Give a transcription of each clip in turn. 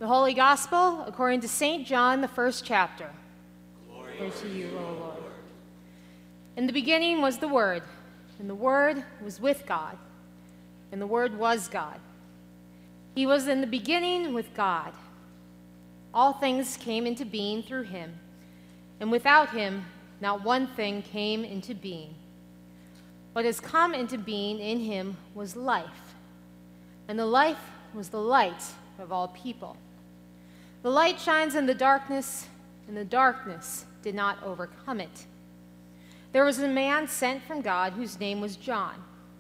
The Holy Gospel according to St. John, the first chapter. Glory to you, O Lord. In the beginning was the Word, and the Word was with God, and the Word was God. He was in the beginning with God. All things came into being through him, and without him not one thing came into being. What has come into being in him was life, and the life was the light of all people. The light shines in the darkness, and the darkness did not overcome it. There was a man sent from God whose name was John.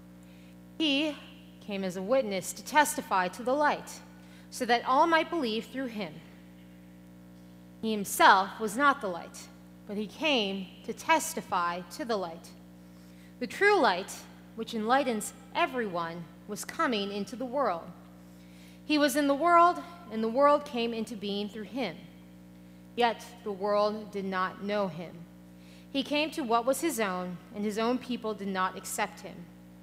He came as a witness to testify to the light, so that all might believe through him. He himself was not the light, but he came to testify to the light. The true light, which enlightens everyone, was coming into the world. He was in the world, and the world came into being through him. Yet the world did not know him. He came to what was his own, and his own people did not accept him.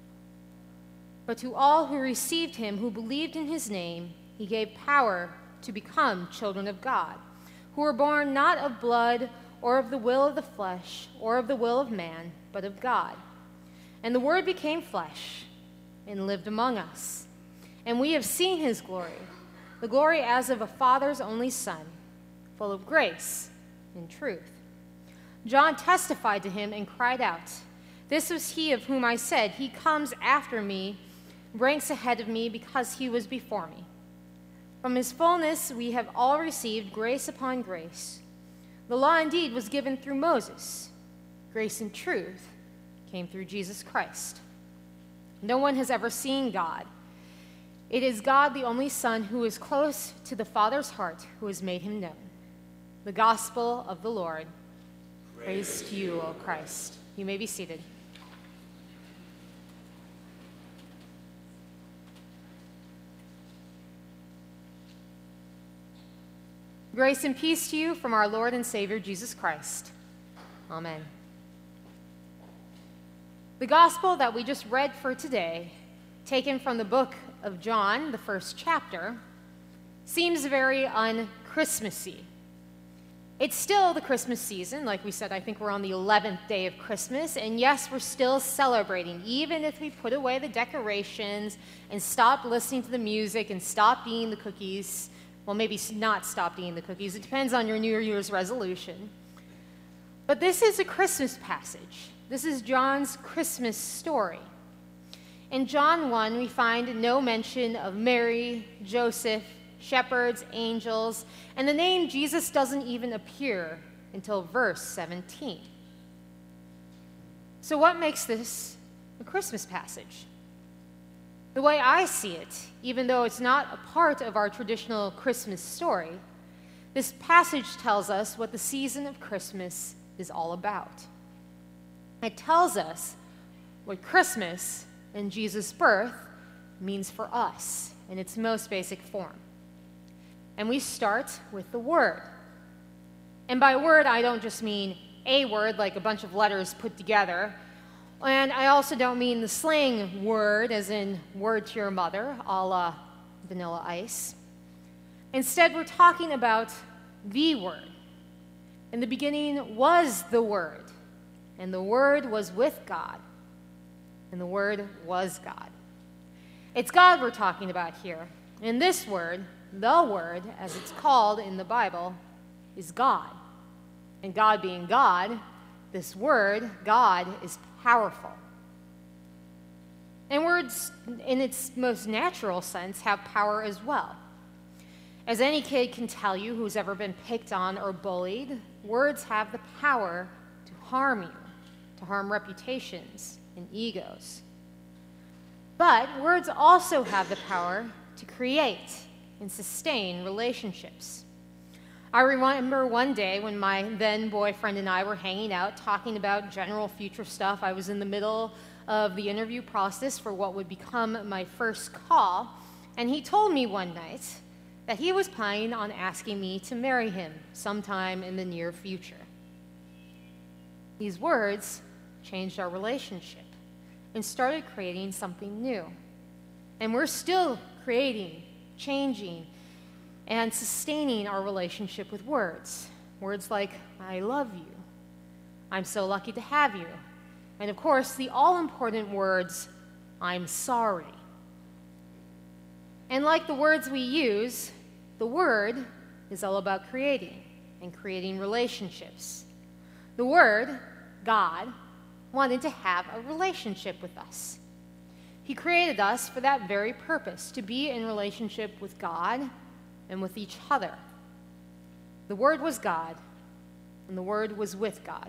But to all who received him, who believed in his name, he gave power to become children of God, who were born not of blood, or of the will of the flesh, or of the will of man, but of God. And the Word became flesh and lived among us. And we have seen his glory, the glory as of a Father's only Son, full of grace and truth. John testified to him and cried out, "This was he of whom I said, 'He comes after me, ranks ahead of me, because he was before me.' From his fullness we have all received grace upon grace. The law indeed was given through Moses. Grace and truth came through Jesus Christ. No one has ever seen God. It is God, the only Son, who is close to the Father's heart, who has made him known." The Gospel of the Lord. Praise to you, O Christ. You may be seated. Grace and peace to you from our Lord and Savior, Jesus Christ. Amen. The gospel that we just read for today, taken from the book of John, the first chapter, seems very un-Christmassy. It's still the Christmas season. Like we said, I think we're on the 11th day of Christmas, and yes, we're still celebrating, even if we put away the decorations and stop listening to the music and stop eating the cookies. Well, maybe not stop eating the cookies. It depends on your New Year's resolution. But this is a Christmas passage. This is John's Christmas story. In John 1, we find no mention of Mary, Joseph, shepherds, angels, and the name Jesus doesn't even appear until verse 17. So what makes this a Christmas passage? The way I see it, even though it's not a part of our traditional Christmas story, this passage tells us what the season of Christmas is all about. It tells us what Christmas and Jesus' birth means for us in its most basic form. And we start with the Word. And by word, I don't just mean a word, like a bunch of letters put together. And I also don't mean the slang word, as in word to your mother, a la Vanilla Ice. Instead, we're talking about the Word. In the beginning was the Word, and the Word was with God, and the Word was God. It's God we're talking about here. And this Word, the Word, as it's called in the Bible, is God. And God being God, this Word, God, is powerful. And words, in its most natural sense, have power as well. As any kid can tell you who's ever been picked on or bullied, words have the power to harm you, to harm reputations and egos. But words also have the power to create and sustain relationships. I remember one day when my then boyfriend and I were hanging out talking about general future stuff. I was in the middle of the interview process for what would become my first call, and he told me one night that he was planning on asking me to marry him sometime in the near future. These words changed our relationship and started creating something new. And we're still creating, changing, and sustaining our relationship with words. Words like, I love you, I'm so lucky to have you, and of course, the all-important words, I'm sorry. And like the words we use, the Word is all about creating and creating relationships. The Word, God, wanted to have a relationship with us. He created us for that very purpose, to be in relationship with God and with each other. The Word was God, and the Word was with God.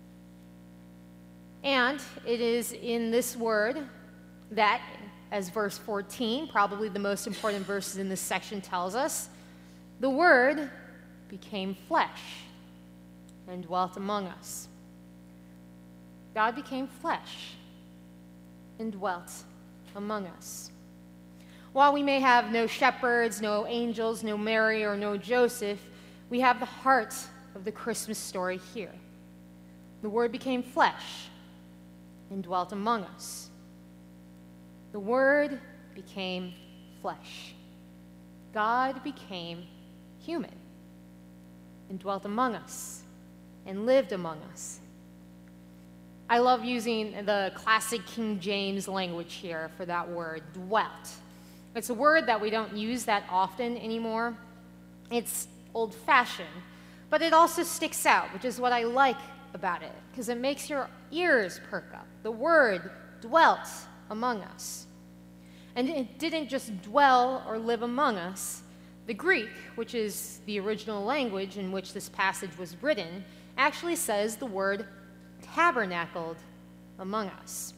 And it is in this Word that, as verse 14, probably the most important verses in this section, tells us, the Word became flesh and dwelt among us. God became flesh and dwelt among us. While we may have no shepherds, no angels, no Mary, or no Joseph, we have the heart of the Christmas story here. The Word became flesh and dwelt among us. The Word became flesh. God became human and dwelt among us and lived among us. I love using the classic King James language here for that word, dwelt. It's a word that we don't use that often anymore. It's old-fashioned, but it also sticks out, which is what I like about it, because it makes your ears perk up. The word dwelt among us. And it didn't just dwell or live among us. The Greek, which is the original language in which this passage was written, actually says the word tabernacled among us.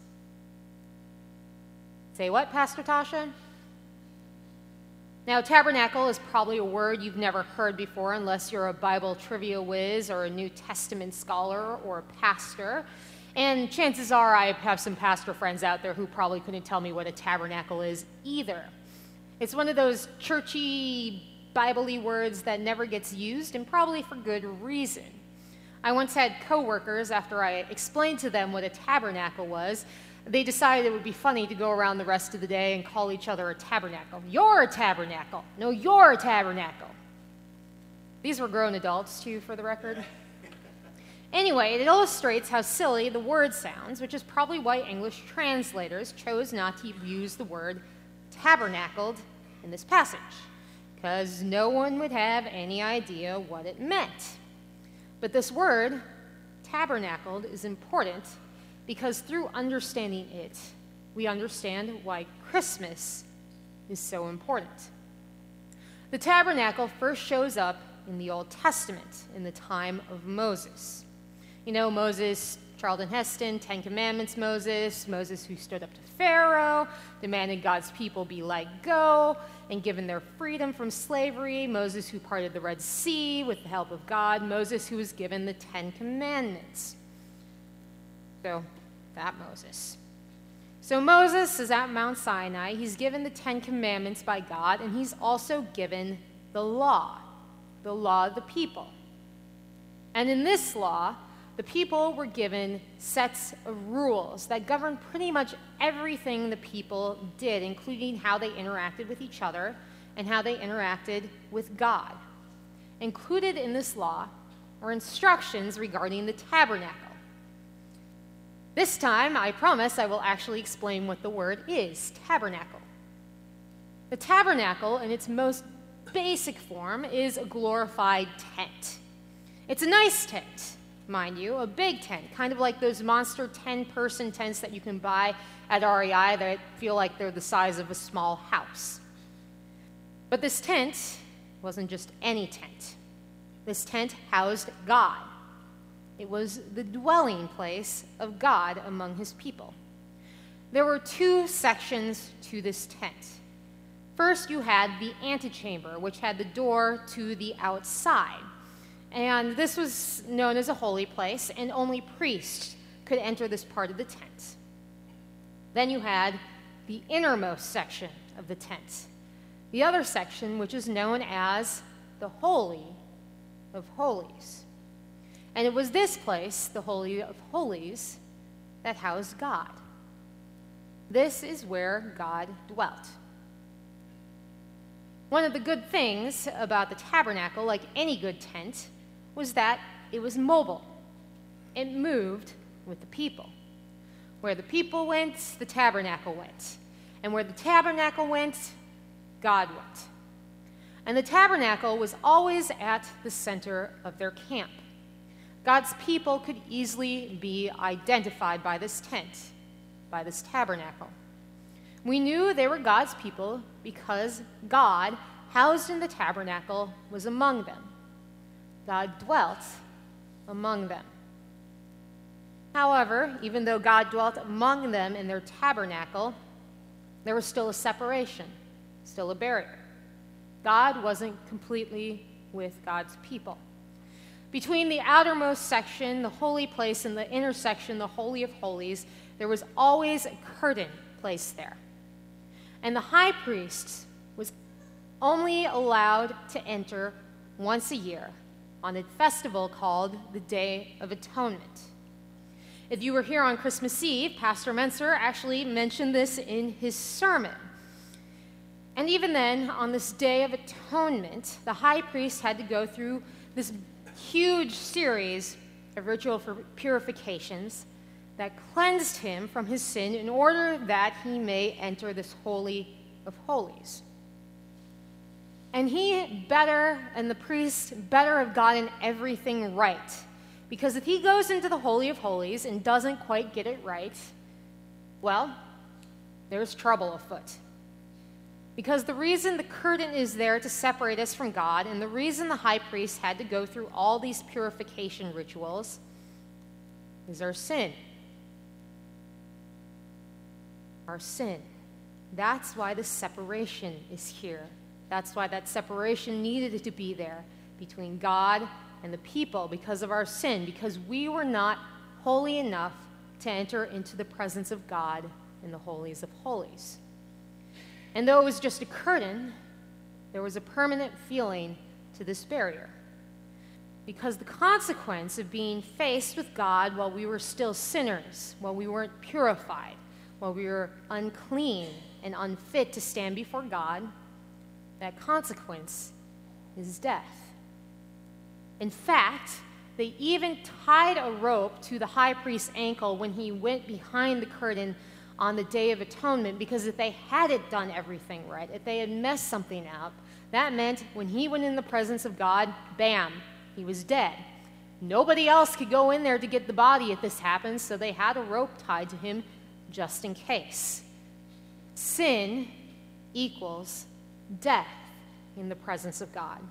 Say what, Pastor Tasha? Now, tabernacle is probably a word you've never heard before unless you're a Bible trivia whiz or a New Testament scholar or a pastor. And chances are I have some pastor friends out there who probably couldn't tell me what a tabernacle is either. It's one of those churchy, Bible-y words that never gets used, and probably for good reason. I once had coworkers, after I explained to them what a tabernacle was, they decided it would be funny to go around the rest of the day and call each other a tabernacle. You're a tabernacle. No, you're a tabernacle. These were grown adults, too, for the record. Anyway, it illustrates how silly the word sounds, which is probably why English translators chose not to use the word tabernacled in this passage, because no one would have any idea what it meant. But this word, tabernacled, is important because through understanding it, we understand why Christmas is so important. The tabernacle first shows up in the Old Testament in the time of Moses. You know, Moses, Charlton Heston, Ten Commandments Moses who stood up to Pharaoh, demanded God's people be let go and given their freedom from slavery, Moses who parted the Red Sea with the help of God, Moses who was given the Ten Commandments. So, that Moses. So Moses is at Mount Sinai, he's given the Ten Commandments by God, and he's also given the law of the people. And in this law, the people were given sets of rules that governed pretty much everything the people did, including how they interacted with each other and how they interacted with God. Included in this law are instructions regarding the tabernacle. This time, I promise I will actually explain what the word is, tabernacle. The tabernacle, in its most basic form, is a glorified tent. It's a nice tent, mind you, a big tent, kind of like those monster 10-person tents that you can buy at REI that feel like they're the size of a small house. But this tent wasn't just any tent. This tent housed God. It was the dwelling place of God among his people. There were two sections to this tent. First, you had the antechamber, which had the door to the outside. And this was known as a holy place, and only priests could enter this part of the tent. Then you had the innermost section of the tent. The other section, which is known as the Holy of Holies. And it was this place, the Holy of Holies, that housed God. This is where God dwelt. One of the good things about the tabernacle, like any good tent, was that it was mobile. It moved with the people. Where the people went, the tabernacle went. And where the tabernacle went, God went. And the tabernacle was always at the center of their camp. God's people could easily be identified by this tent, by this tabernacle. We knew they were God's people because God, housed in the tabernacle, was among them. God dwelt among them. However, even though God dwelt among them in their tabernacle, there was still a separation, still a barrier. God wasn't completely with God's people. Between the outermost section, the holy place, and the inner section, the Holy of Holies, there was always a curtain placed there. And the high priest was only allowed to enter once a year on a festival called the Day of Atonement. If you were here on Christmas Eve, Pastor Menser actually mentioned this in his sermon. And even then, on this Day of Atonement, the high priest had to go through this huge series of ritual purifications that cleansed him from his sin in order that he may enter this Holy of Holies. And the priest better have gotten everything right. Because if he goes into the Holy of Holies and doesn't quite get it right, well, there's trouble afoot. Because the reason the curtain is there to separate us from God, and the reason the high priest had to go through all these purification rituals, is our sin. Our sin. That's why the separation is here. That's why that separation needed to be there between God and the people because of our sin, because we were not holy enough to enter into the presence of God in the holies of holies. And though it was just a curtain, there was a permanent feeling to this barrier. Because the consequence of being faced with God while we were still sinners, while we weren't purified, while we were unclean and unfit to stand before God, that consequence is death. In fact, they even tied a rope to the high priest's ankle when he went behind the curtain on the Day of Atonement, because if they hadn't done everything right, if they had messed something up, that meant when he went in the presence of God, bam, he was dead. Nobody else could go in there to get the body if this happened, so they had a rope tied to him just in case. Sin equals death in the presence of God.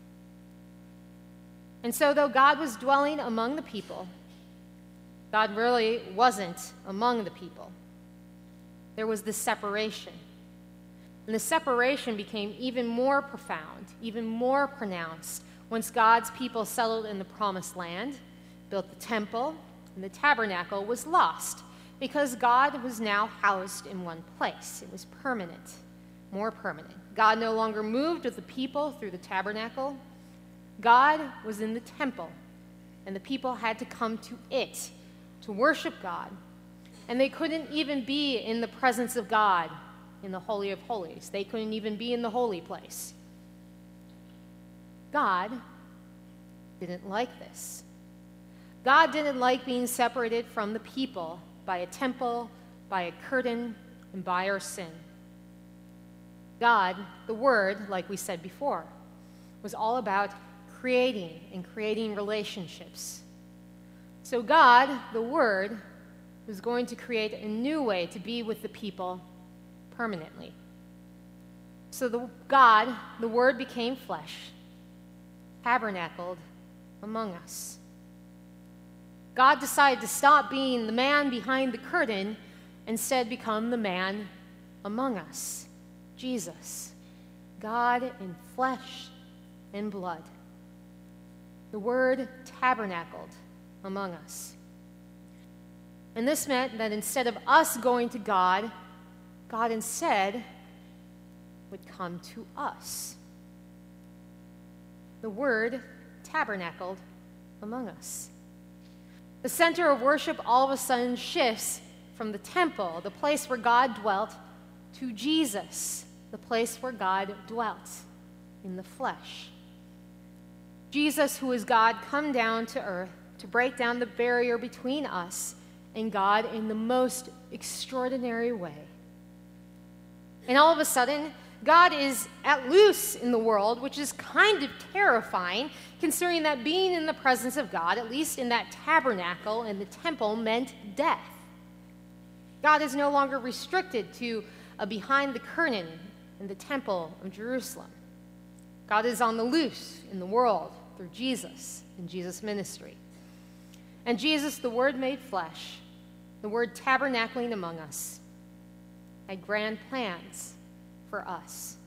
And so though God was dwelling among the people, God really wasn't among the people. There was this separation. And the separation became even more profound, even more pronounced once God's people settled in the promised land, built the temple, and the tabernacle was lost because God was now housed in one place. It was permanent, more permanent. God no longer moved with the people through the tabernacle. God was in the temple, and the people had to come to it to worship God. And they couldn't even be in the presence of God in the Holy of Holies. They couldn't even be in the holy place. God didn't like this. God didn't like being separated from the people by a temple, by a curtain, and by our sin. God, the Word, like we said before, was all about creating relationships. So God, the Word, was going to create a new way to be with the people permanently. So God, the Word, became flesh, tabernacled among us. God decided to stop being the man behind the curtain, instead become the man among us, Jesus, God in flesh and blood. The Word tabernacled among us. And this meant that instead of us going to God, God instead would come to us. The Word tabernacled among us. The center of worship all of a sudden shifts from the temple, the place where God dwelt, to Jesus, the place where God dwelt in the flesh. Jesus, who is God, come down to earth to break down the barrier between us and God in the most extraordinary way. And all of a sudden, God is at loose in the world, which is kind of terrifying, considering that being in the presence of God, at least in that tabernacle and the temple, meant death. God is no longer restricted to behind the curtain in the temple of Jerusalem. God is on the loose in the world through Jesus and Jesus' ministry. And Jesus, the Word made flesh, the Word tabernacling among us, had grand plans for us.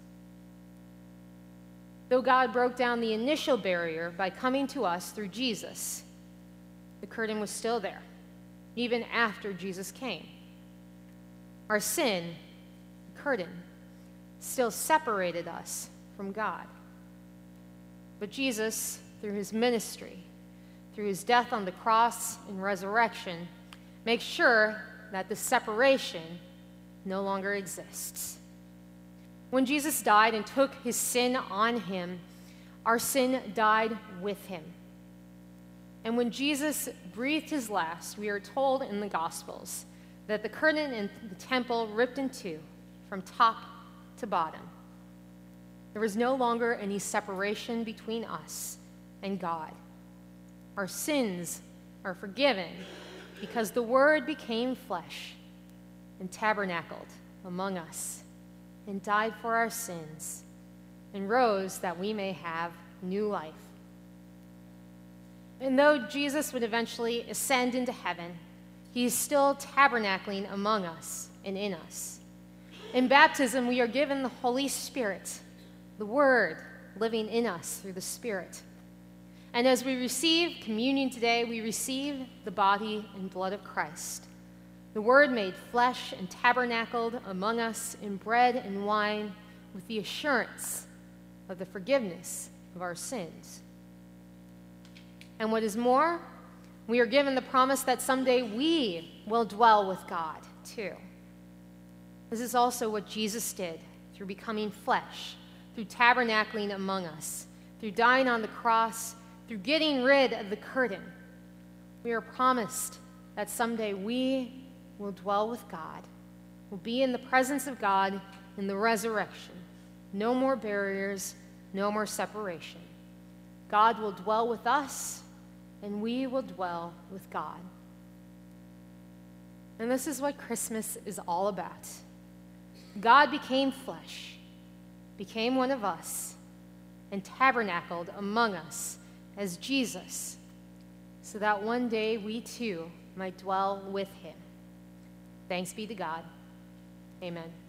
Though God broke down the initial barrier by coming to us through Jesus, the curtain was still there, even after Jesus came. Our sin, the curtain, still separated us from God. But Jesus, through his ministry, through his death on the cross and resurrection, makes sure that the separation no longer exists. When Jesus died and took his sin on him, our sin died with him. And when Jesus breathed his last, we are told in the Gospels that the curtain in the temple ripped in two from top to bottom. There was no longer any separation between us and God. Our sins are forgiven because the Word became flesh and tabernacled among us and died for our sins and rose that we may have new life. And though Jesus would eventually ascend into heaven, he is still tabernacling among us and in us. In baptism, we are given the Holy Spirit, the Word living in us through the Spirit. And as we receive communion today, we receive the body and blood of Christ, the Word made flesh and tabernacled among us in bread and wine with the assurance of the forgiveness of our sins. And what is more, we are given the promise that someday we will dwell with God too. This is also what Jesus did through becoming flesh, through tabernacling among us, through dying on the cross, through getting rid of the curtain. We are promised that someday we will dwell with God, will be in the presence of God in the resurrection. No more barriers, no more separation. God will dwell with us, and we will dwell with God. And this is what Christmas is all about. God became flesh, became one of us, and tabernacled among us as Jesus, so that one day we too might dwell with him. Thanks be to God. Amen.